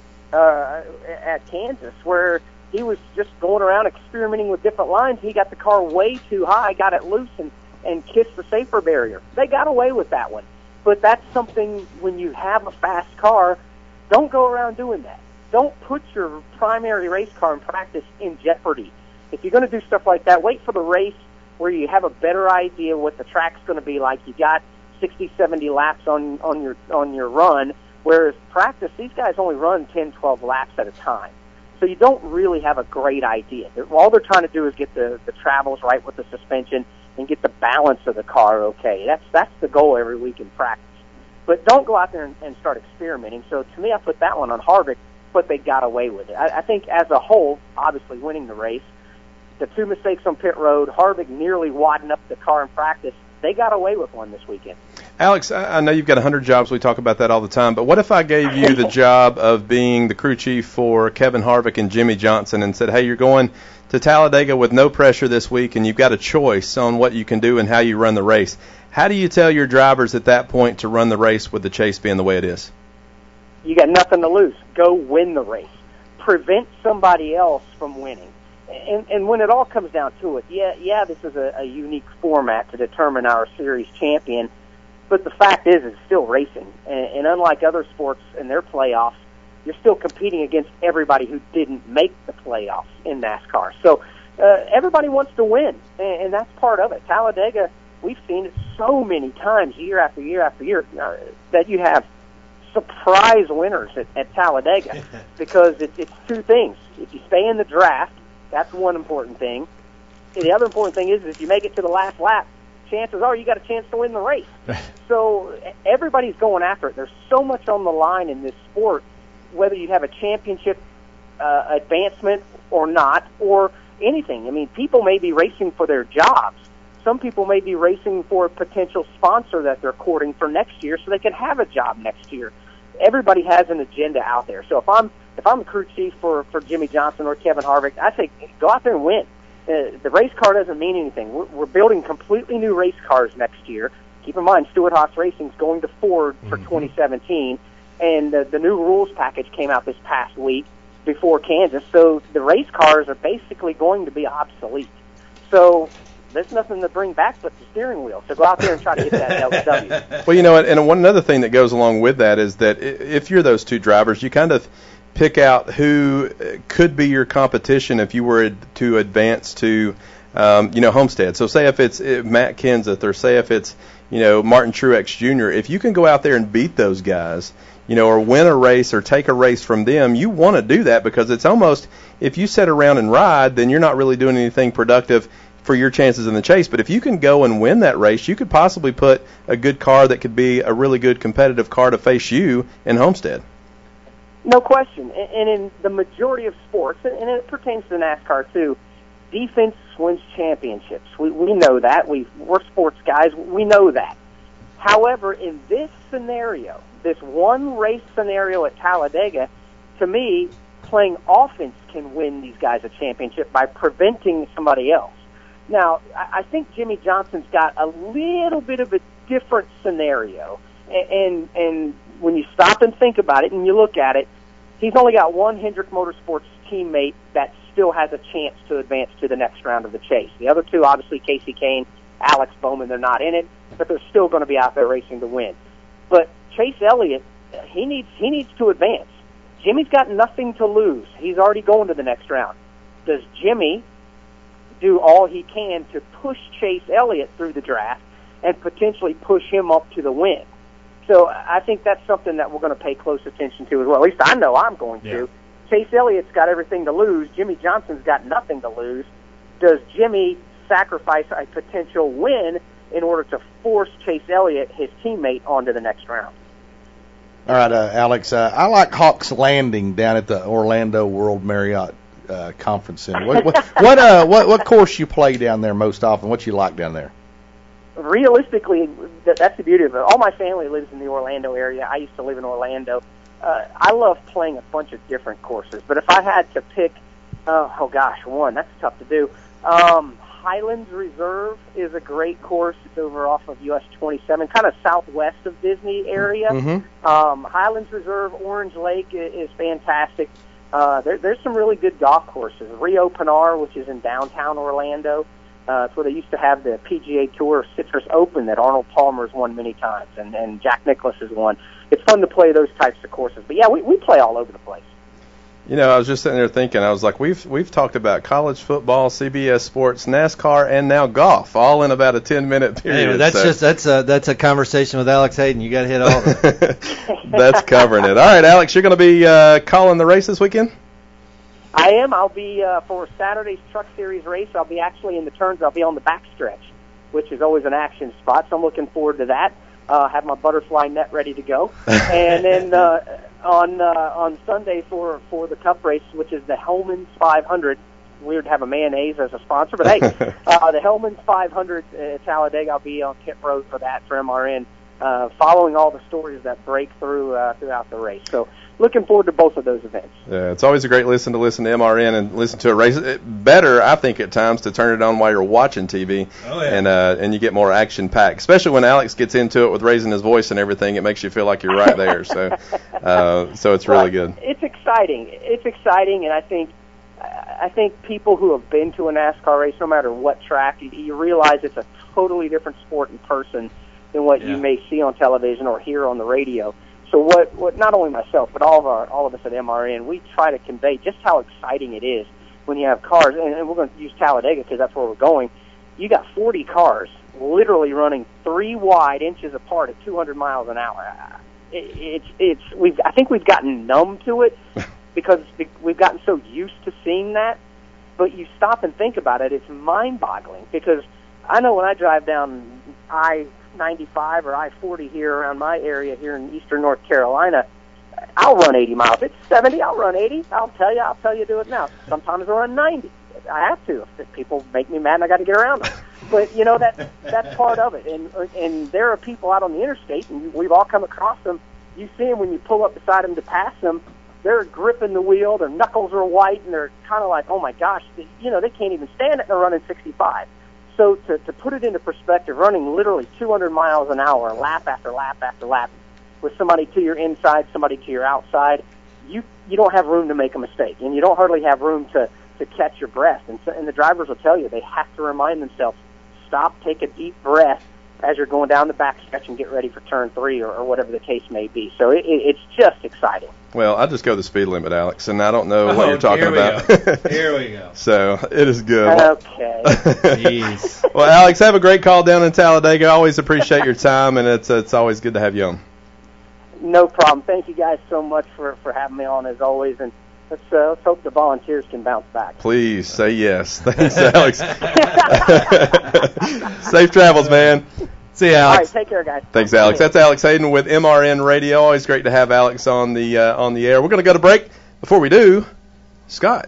at Kansas, where he was just going around experimenting with different lines. He got the car way too high, got it loose, and kissed the safer barrier. They got away with that one. But that's something, when you have a fast car, don't go around doing that. Don't put your primary race car in practice in jeopardy. If you're going to do stuff like that, wait for the race where you have a better idea what the track's going to be like. You got 60, 70 laps on your run, whereas practice, these guys only run 10, 12 laps at a time. So you don't really have a great idea. All they're trying to do is get the travels right with the suspension and get the balance of the car okay. That's the goal every week in practice. But don't go out there and start experimenting. So to me, I put that one on Harvick, but they got away with it. I think as a whole, obviously winning the race, the two mistakes on pit road, Harvick nearly wadding up the car in practice, they got away with one this weekend. Alex, I know you've got 100 jobs. We talk about that all the time. But what if I gave you the job of being the crew chief for Kevin Harvick and Jimmy Johnson and said, hey, you're going to Talladega with no pressure this week, and you've got a choice on what you can do and how you run the race. How do you tell your drivers at that point to run the race with the chase being the way it is? You got nothing to lose. Go win the race. Prevent somebody else from winning. And when it all comes down to it, yeah, this is a unique format to determine our series champion, but the fact is it's still racing. And unlike other sports in their playoffs, you're still competing against everybody who didn't make the playoffs in NASCAR. So everybody wants to win, and that's part of it. Talladega, we've seen it so many times year after year after year that you have surprise winners at Talladega because it's two things. If you stay in the draft, that's one important thing. And the other important thing is if you make it to the last lap, chances are you got a chance to win the race. So everybody's going after it. There's so much on the line in this sport, whether you have a championship advancement or not, or anything. I mean, people may be racing for their jobs. Some people may be racing for a potential sponsor that they're courting for next year so they can have a job next year. Everybody has an agenda out there. So if I'm the crew chief for Jimmy Johnson or Kevin Harvick, I say go out there and win. The race car doesn't mean anything. We're building completely new race cars next year. Keep in mind, Stewart-Haas Racing is going to Ford for 2017, and the new rules package came out this past week before Kansas. So the race cars are basically going to be obsolete. So There's nothing to bring back but the steering wheel. So go out there and try to get that W. Well, you know, and one other thing that goes along with that is that if you're those two drivers, you kind of pick out who could be your competition if you were to advance to, Homestead. So say if it's Matt Kenseth, or say if it's, Martin Truex Jr., if you can go out there and beat those guys, or win a race or take a race from them, you want to do that, because it's almost, if you sit around and ride, then you're not really doing anything productive for your chances in the chase. But if you can go and win that race, you could possibly put a good car that could be a really good competitive car to face you in Homestead. No question. And in the majority of sports, and it pertains to NASCAR too, defense wins championships. We know that. We're sports guys. We know that. However, in this scenario, this one race scenario at Talladega, to me, playing offense can win these guys a championship by preventing somebody else. Now, I think Jimmy Johnson's got a little bit of a different scenario. And when you stop and think about it and you look at it, he's only got one Hendrick Motorsports teammate that still has a chance to advance to the next round of the chase. The other two, obviously, Casey Kane, Alex Bowman, they're not in it, but they're still going to be out there racing to win. But Chase Elliott, he needs to advance. Jimmy's got nothing to lose. He's already going to the next round. Does Jimmy do all he can to push Chase Elliott through the draft and potentially push him up to the win? So I think that's something that we're going to pay close attention to as well. At least I know I'm going to. Chase Elliott's got everything to lose. Jimmy Johnson's got nothing to lose. Does Jimmy sacrifice a potential win in order to force Chase Elliott, his teammate, onto the next round? All right, Alex, I like Hawks Landing down at the Orlando World Marriott Conference Center. What course you play down there most often? What you like down there? Realistically, that's the beauty of it. All my family lives in the Orlando area. I used to live in Orlando. I love playing a bunch of different courses, but if I had to pick, one, that's tough to do. Highlands Reserve is a great course. It's over off of US 27, kind of southwest of Disney area. Mm-hmm. Highlands Reserve, Orange Lake is fantastic. There's some really good golf courses. Rio Pinar, which is in downtown Orlando. It's where they used to have the PGA Tour Citrus Open that Arnold Palmer's won many times, and Jack Nicklaus has won. It's fun to play those types of courses. But, yeah, we play all over the place. I was just sitting there thinking, I was like, we've talked about college football, CBS Sports, NASCAR, and now golf, all in about a 10-minute period. Anyway, that's a conversation with Alex Hayden. You got to hit all of it. That's covering it. All right, Alex, you're going to be calling the race this weekend? I am. I'll be for Saturday's Truck Series race. I'll be actually in the turns. I'll be on the backstretch, which is always an action spot. So I'm looking forward to that. Have my butterfly net ready to go, and then on Sunday for the Cup race, which is the Hellman's 500. Weird to have a mayonnaise as a sponsor, but hey, the Hellman's 500 at Talladega. I'll be on pit road for that for MRN, following all the stories that break throughout the race. So. Looking forward to both of those events. Yeah, it's always a great listen to MRN and listen to a race. Better, I think, at times to turn it on while you're watching TV, and you get more action packed. Especially when Alex gets into it with raising his voice and everything, it makes you feel like you're right there. So it's really good. It's exciting, and I think people who have been to a NASCAR race, no matter what track, you realize it's a totally different sport in person than what you may see on television or hear on the radio. So what not only myself, but all of us at MRN, we try to convey just how exciting it is when you have cars, and we're going to use Talladega because that's where we're going. You got 40 cars literally running 3 wide inches apart at 200 miles an hour. I think we've gotten numb to it because we've gotten so used to seeing that. But you stop and think about it, it's mind-boggling because I know when I drive down I-95 or I-40 here around my area here in eastern North Carolina, I'll run 80 miles. It's 70, I'll run 80. I'll tell you do it now. Sometimes I run 90. I have to. If people make me mad and I got to get around them. But, that's part of it. And there are people out on the interstate, and we've all come across them. You see them when you pull up beside them to pass them. They're gripping the wheel. Their knuckles are white, and they're kind of like, oh, my gosh, they can't even stand it, and they're running 65. So to put it into perspective, running literally 200 miles an hour, lap after lap after lap, with somebody to your inside, somebody to your outside, you don't have room to make a mistake, and you don't hardly have room to catch your breath. And the drivers will tell you they have to remind themselves, stop, take a deep breath as you're going down the backstretch and get ready for turn 3 or whatever the case may be. So it's just exciting. Well, I just go the speed limit, Alex, and I don't know what you're talking about. Here we go. So it is good. Okay. Jeez. Well, Alex, have a great call down in Talladega. I always appreciate your time, and it's always good to have you on. No problem. Thank you guys so much for having me on, as always, and let's hope the Volunteers can bounce back. Please say yes. Thanks, Alex. Safe travels, man. See you, Alex. All right, take care, guys. Thanks, Alex. That's Alex Hayden with MRN Radio. Always great to have Alex on the air. We're going to go to break. Before we do, Scott.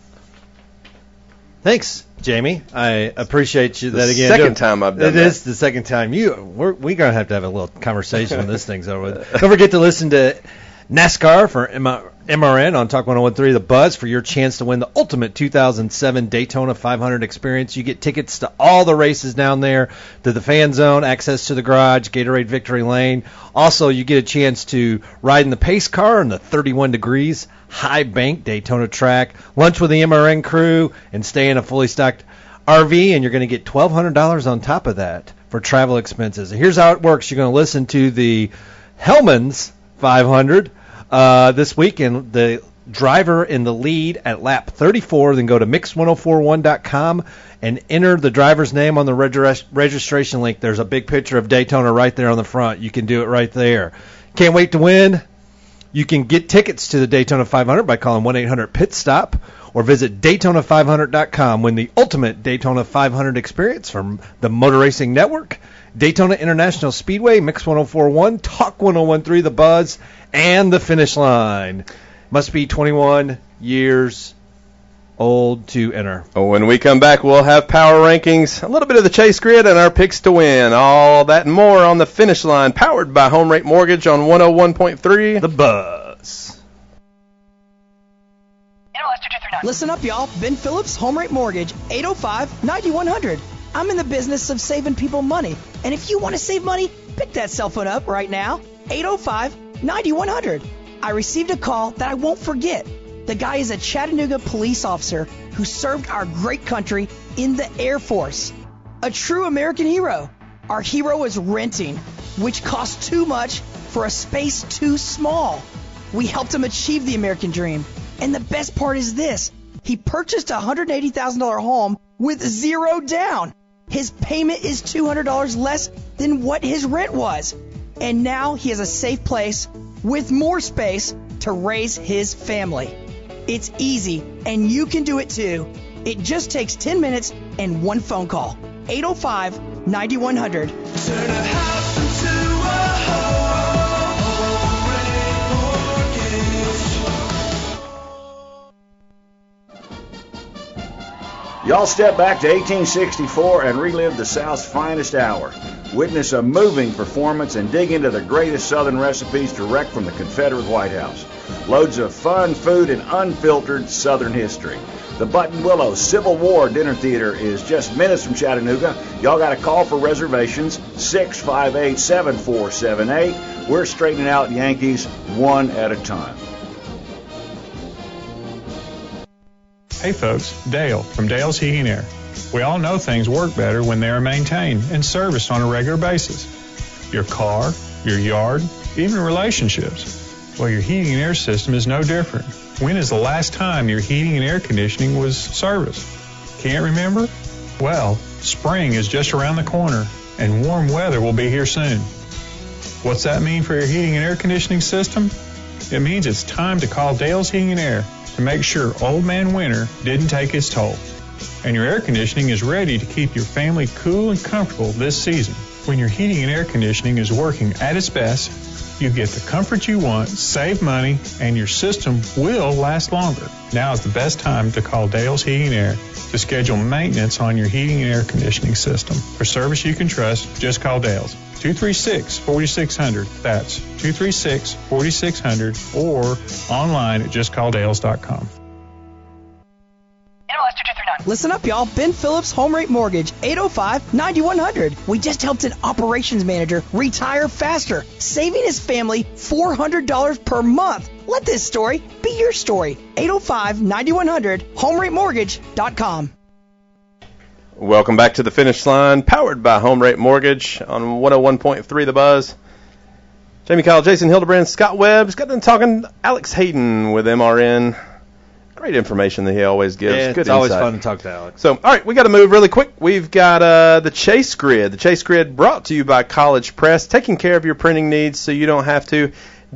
Thanks, Jamie. I appreciate you that again. Second time I've done that. It is the second time. We're going to have a little conversation when this thing's over with. Don't forget to listen to NASCAR for MRN on Talk 101.3 The Buzz for your chance to win the ultimate 2007 Daytona 500 experience. You get tickets to all the races down there, to the fan zone, access to the garage, Gatorade Victory Lane. Also, you get a chance to ride in the pace car in the 31 degrees high bank Daytona track, lunch with the MRN crew, and stay in a fully stocked RV, and you're going to get $1,200 on top of that for travel expenses. Here's how it works. You're going to listen to the Hellman's 500 this week, and the driver in the lead at lap 34. Then go to mix1041.com and enter the driver's name on the registration link. There's a big picture of Daytona right there on the front. You can do it right there. Can't wait to win. You can get tickets to the Daytona 500 by calling 1-800-PIT-STOP or visit Daytona500.com. Win the ultimate Daytona 500 experience from the Motor Racing Network, Daytona International Speedway, Mix 1041, Talk 101.3 The Buzz, and the Finish Line. Must be 21 years old to enter. When we come back, we'll have power rankings, a little bit of the chase grid, and our picks to win. All that and more on the Finish Line, powered by Home Rate Mortgage on 101.3 The Buzz. Listen up, y'all. Ben Phillips, Home Rate Mortgage, 805-9100. I'm in the business of saving people money. And if you want to save money, pick that cell phone up right now, 805-9100. I received a call that I won't forget. The guy is a Chattanooga police officer who served our great country in the Air Force. A true American hero. Our hero is renting, which costs too much for a space too small. We helped him achieve the American dream. And the best part is this. He purchased a $180,000 home with zero down. His payment is $200 less than what his rent was. And now he has a safe place with more space to raise his family. It's easy, and you can do it too. It just takes 10 minutes and one phone call. 805-9100. Turn a house into a home mortgage. Y'all step back to 1864 and relive the South's finest hour. Witness a moving performance and dig into the greatest Southern recipes direct from the Confederate White House. Loads of fun, food, and unfiltered Southern history. The Button Willow Civil War Dinner Theater is just minutes from Chattanooga. Y'all got to call for reservations, 658-7478. We're straightening out Yankees one at a time. Hey folks, Dale from Dale's Heating and Air. We all know things work better when they are maintained and serviced on a regular basis. Your car, your yard, even relationships. Well, your heating and air system is no different. When is the last time your heating and air conditioning was serviced? Can't remember? Well, spring is just around the corner and warm weather will be here soon. What's that mean for your heating and air conditioning system? It means it's time to call Dale's Heating and Air to make sure Old Man Winter didn't take its toll. And your air conditioning is ready to keep your family cool and comfortable this season. When your heating and air conditioning is working at its best, you get the comfort you want, save money, and your system will last longer. Now is the best time to call Dale's Heating and Air to schedule maintenance on your heating and air conditioning system. For service you can trust, just call Dale's. 236-4600. That's 236-4600 or online at justcalldales.com. Listen up, y'all. Ben Phillips, Home Rate Mortgage, 805-9100. We just helped an operations manager retire faster, saving his family $400 per month. Let this story be your story. 805-9100, HomeRateMortgage.com. Welcome back to the Finish Line, powered by Home Rate Mortgage on 101.3 The Buzz. Jamie Kyle, Jason Hildebrand, Scott Webb. Just got done talking Alex Hayden with MRN. Great information that he always gives. Yeah, Good it's always insight. fun to talk to Alex. So, all right, we got to move really quick. We've got the Chase Grid. The Chase Grid brought to you by College Press, taking care of your printing needs so you don't have to.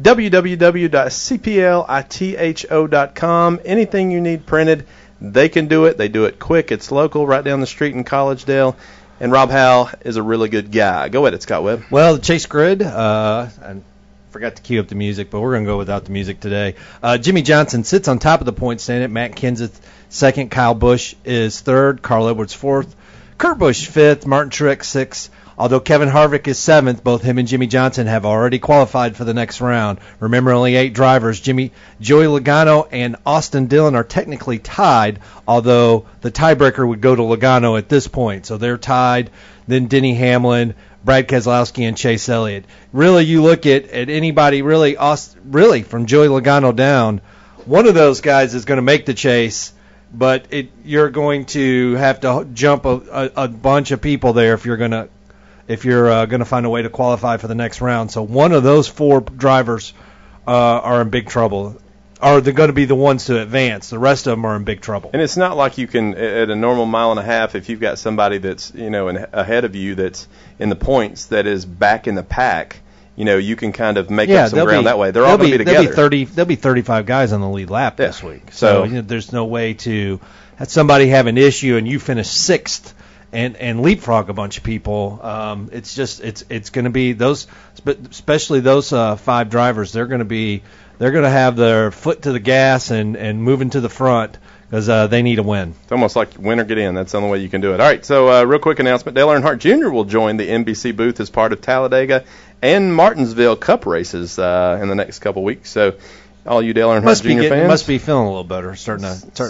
www.cplitho.com. Anything you need printed, they can do it. They do it quick. It's local, right down the street in Collegedale. And Rob Howell is a really good guy. Go ahead, Scott Webb. Well, the Chase Grid, I forgot to cue up the music, but we're going to go without the music today. Jimmy Johnson sits on top of the point standing. Matt Kenseth second. Kyle Busch is third. Carl Edwards fourth. Kurt Busch fifth. Martin Truex sixth. Although Kevin Harvick is seventh, both him and Jimmy Johnson have already qualified for the next round. Remember, only 8 drivers. Joey Logano and Austin Dillon are technically tied, although the tiebreaker would go to Logano at this point. So they're tied. Then Denny Hamlin, Brad Keselowski, and Chase Elliott. Really, you look at anybody really from Joey Logano down, one of those guys is going to make the chase, but you're going to have to jump a bunch of people there if you're going to find a way to qualify for the next round. So one of those 4 drivers are in big trouble. Are they going to be the ones to advance? The rest of them are in big trouble. And it's not like you can, at a normal mile and a half, if you've got somebody that's ahead of you that's in the points that is back in the pack, you can kind of make up some ground that way. They're all going to be together. There'll be 35 guys on the lead lap this week. So there's no way to have somebody have an issue and you finish 6th. And leapfrog a bunch of people. It's going to be those, especially those 5 drivers. They're going to have their foot to the gas and moving to the front because they need a win. It's almost like win or get in. That's the only way you can do it. All right, so real quick announcement: Dale Earnhardt Jr. will join the NBC booth as part of Talladega and Martinsville Cup races in the next couple weeks. So all you Dale Earnhardt Jr. fans must be feeling a little better, starting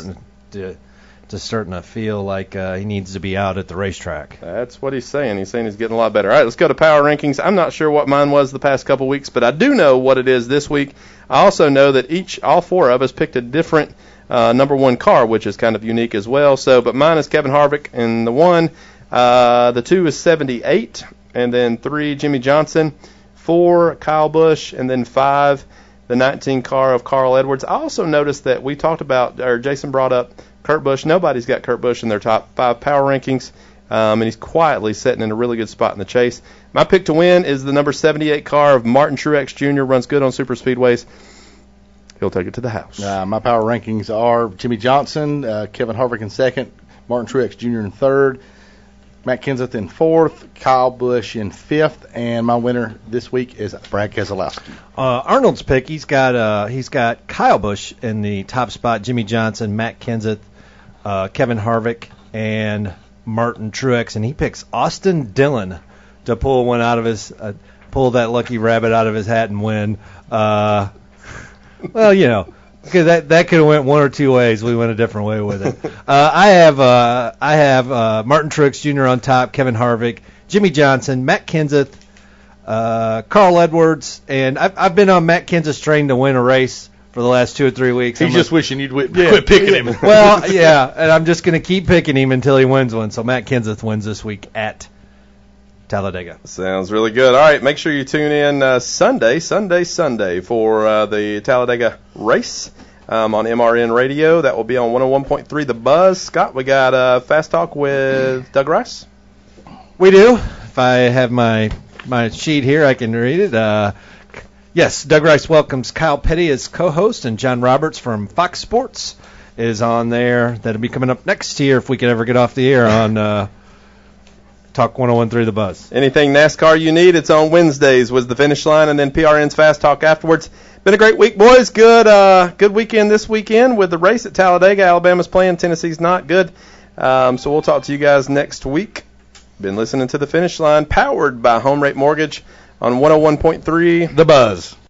to feel like he needs to be out at the racetrack. That's what he's saying. He's saying he's getting a lot better. All right, let's go to power rankings. I'm not sure what mine was the past couple weeks, but I do know what it is this week. I also know that all 4 of us picked a different number 1 car, which is kind of unique as well. But mine is Kevin Harvick in the 1. The 2 is 78, and then 3, Jimmy Johnson, 4, Kyle Busch, and then 5, the 19 car of Carl Edwards. I also noticed that we talked about, or Jason brought up, Kurt Busch. Nobody's got Kurt Busch in their top 5 power rankings, and he's quietly sitting in a really good spot in the chase. My pick to win is the number 78 car of Martin Truex Jr. Runs good on super speedways. He'll take it to the house. My power rankings are Jimmy Johnson, Kevin Harvick in 2nd, Martin Truex Jr. in 3rd, Matt Kenseth in 4th, Kyle Busch in 5th, and my winner this week is Brad Keselowski. Arnold's pick, he's got Kyle Busch in the top spot, Jimmy Johnson, Matt Kenseth, Kevin Harvick, and Martin Truex, and he picks Austin Dillon to pull that lucky rabbit out of his hat and win. Well, because that could have went one or two ways. We went a different way with it. I have Martin Truex Jr. on top, Kevin Harvick, Jimmy Johnson, Matt Kenseth, Carl Edwards, and I've been on Matt Kenseth's train to win a race for the last 2 or 3 weeks. He's just wishing you'd quit picking him. Well, yeah, and I'm just going to keep picking him until he wins one. So Matt Kenseth wins this week at Talladega. Sounds really good. All right, make sure you tune in Sunday for the Talladega race on MRN Radio. That will be on 101.3 The Buzz. Scott, we got Fast Talk with Doug Rice. We do. If I have my sheet here, I can read it. Yes, Doug Rice welcomes Kyle Petty as co-host, and John Roberts from Fox Sports is on there. That'll be coming up next year if we can ever get off the air on Talk 101.3 The Buzz. Anything NASCAR you need, it's on Wednesdays with the Finish Line, and then PRN's Fast Talk afterwards. Been a great week, boys. Good weekend this weekend with the race at Talladega. Alabama's playing, Tennessee's not. Good. So we'll talk to you guys next week. Been listening to the Finish Line, powered by Home Rate Mortgage on 101.3 The Buzz.